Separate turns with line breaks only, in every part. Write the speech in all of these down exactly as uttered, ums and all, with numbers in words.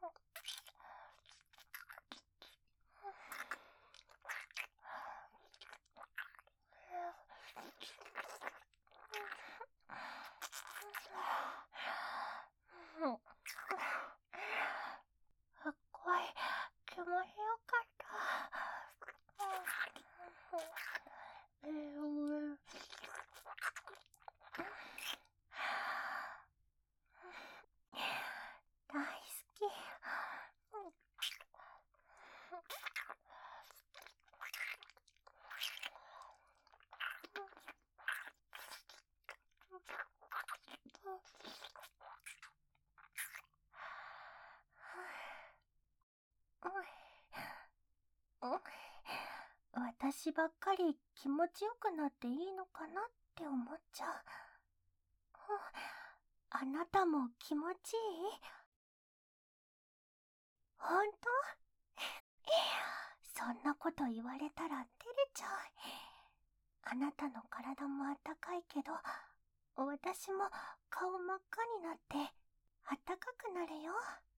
ごい気持ちよかった。えー、大好き。私ばっかり気持ちよくなっていいのかなって思っちゃう。あなたも気持ちいい？ほんと？そんなこと言われたら照れちゃう。あなたの体もあったかいけど、私も顔真っ赤になってあったかくなるよ。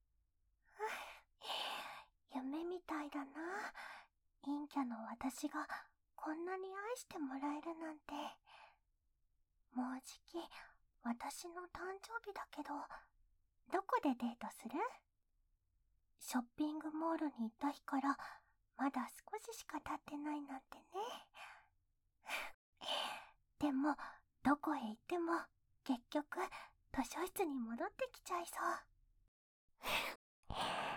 夢みたいだな。陰キャの私がこんなに愛してもらえるなんて。もうじき私の誕生日だけど、どこでデートする？ショッピングモールに行った日からまだ少ししか経ってないなんてね。でもどこへ行っても結局図書室に戻ってきちゃいそう。